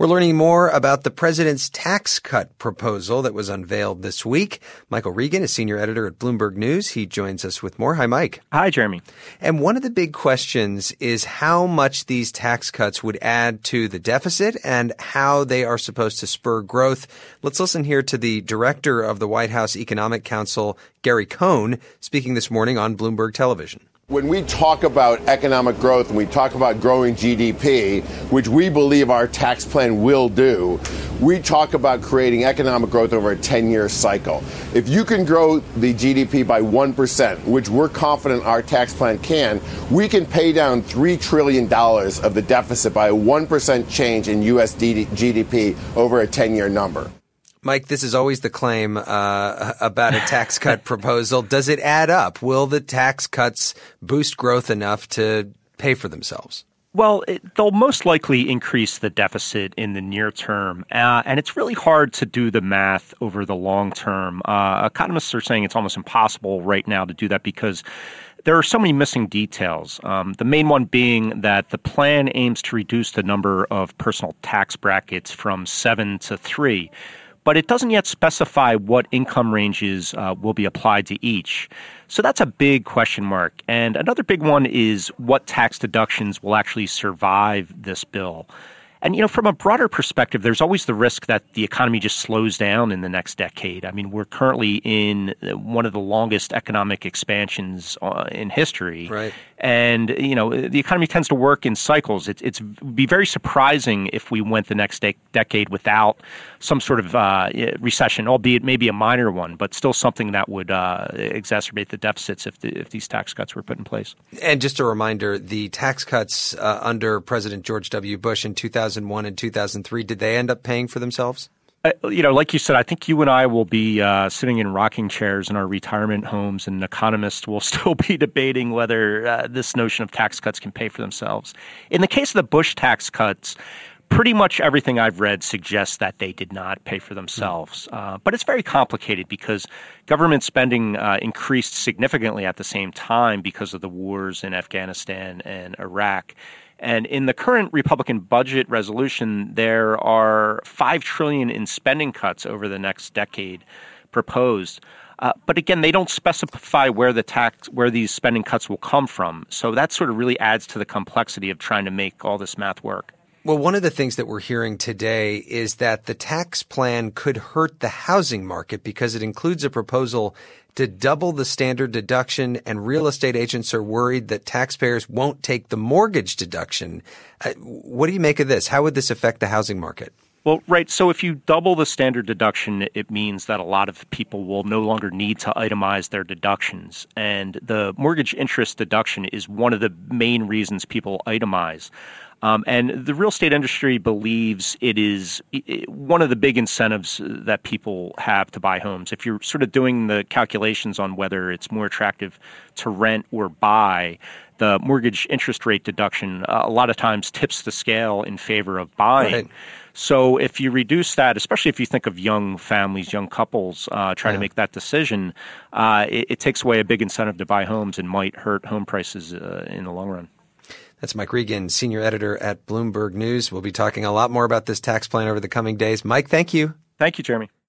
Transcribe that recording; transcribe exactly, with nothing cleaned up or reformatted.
We're learning more about the president's tax cut proposal that was unveiled this week. Michael Regan is senior editor at Bloomberg News. He joins us with more. Hi, Mike. Hi, Jeremy. And one of the big questions is how much these tax cuts would add to the deficit and how they are supposed to spur growth. Let's listen here to the director of the White House Economic Council, Gary Cohn, speaking this morning on Bloomberg Television. When we talk about economic growth and we talk about growing G D P, which we believe our tax plan will do, we talk about creating economic growth over a ten-year cycle. If you can grow the G D P by one percent, which we're confident our tax plan can, we can pay down three trillion dollars of the deficit by a one percent change in U S G D P over a ten-year number. Mike, this is always the claim uh, about a tax cut proposal. Does it add up? Will the tax cuts boost growth enough to pay for themselves? Well, it, they'll most likely increase the deficit in the near term, uh, and it's really hard to do the math over the long term. Uh, economists are saying it's almost impossible right now to do that because there are so many missing details. Um, the main one being that the plan aims to reduce the number of personal tax brackets from seven to three. But it doesn't yet specify what income ranges uh, will be applied to each. So that's a big question mark. And another big one is what tax deductions will actually survive this bill. And, you know, from a broader perspective, there's always the risk that the economy just slows down in the next decade. I mean, we're currently in one of the longest economic expansions uh, in history. Right. And, you know, the economy tends to work in cycles. It's it's be very surprising if we went the next de- decade without some sort of uh, recession, albeit maybe a minor one, but still something that would uh, exacerbate the deficits if the, if these tax cuts were put in place. And just a reminder, the tax cuts uh, under President George W. Bush in two thousand one and two thousand three, did they end up paying for themselves? Uh, you know, like you said, I think you and I will be uh, sitting in rocking chairs in our retirement homes, and economists will still be debating whether uh, this notion of tax cuts can pay for themselves. In the case of the Bush tax cuts, pretty much everything I've read suggests that they did not pay for themselves. Uh, but it's very complicated because government spending uh, increased significantly at the same time because of the wars in Afghanistan and Iraq. And in the current Republican budget resolution, there are five trillion dollars in spending cuts over the next decade proposed. Uh, but again, they don't specify where the tax, where these spending cuts will come from. So that sort of really adds to the complexity of trying to make all this math work. Well, one of the things that we're hearing today is that the tax plan could hurt the housing market because it includes a proposal to double the standard deduction, and real estate agents are worried that taxpayers won't take the mortgage deduction. Uh, what do you make of this? How would this affect the housing market? Well, right. So if you double the standard deduction, it means that a lot of people will no longer need to itemize their deductions. And the mortgage interest deduction is one of the main reasons people itemize. Um, and the real estate industry believes it is one of the big incentives that people have to buy homes. If you're sort of doing the calculations on whether it's more attractive to rent or buy, the mortgage interest rate deduction uh, a lot of times tips the scale in favor of buying. Right. So if you reduce that, especially if you think of young families, young couples uh, trying yeah. to make that decision, uh, it, it takes away a big incentive to buy homes and might hurt home prices uh, in the long run. That's Mike Regan, senior editor at Bloomberg News. We'll be talking a lot more about this tax plan over the coming days. Mike, thank you. Thank you, Jeremy.